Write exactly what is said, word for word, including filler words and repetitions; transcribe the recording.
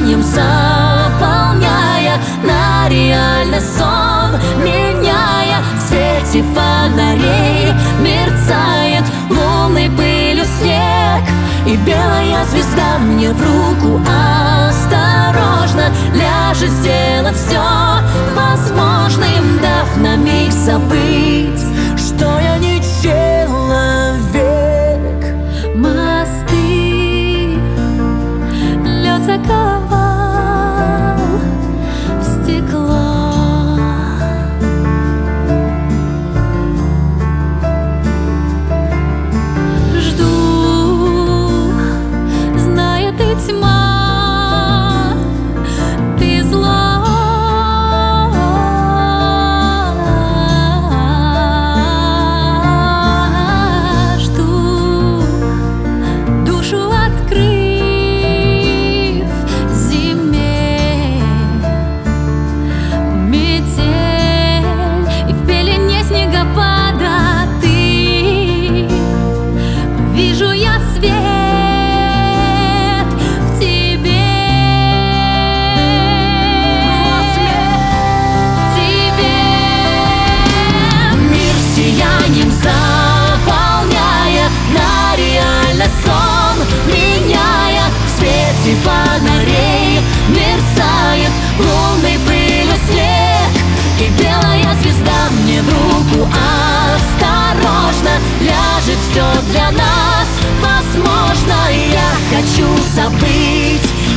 сиянием заполняя на реальный сон, меняя в свете фонарей. Мерцает лунной пылью снег, и белая звезда мне в руку осторожно ляжет, сделав все возможным, дав на миг забыть, что я не человек. Мосты лед заковал в стекло. Жду, зная, ты тьма, ты зло. Жду, душу открыв зиме, метель и в пелене снегопада ты. Вижу я свет в тебе, в тебе. Мир сиянием заполняя на реальный сон, меняя в свете фонарей. Мерцает лунной пылью снег, и белая звезда мне в руку осторожно ляжет. Все для нас возможно, я хочу забыть,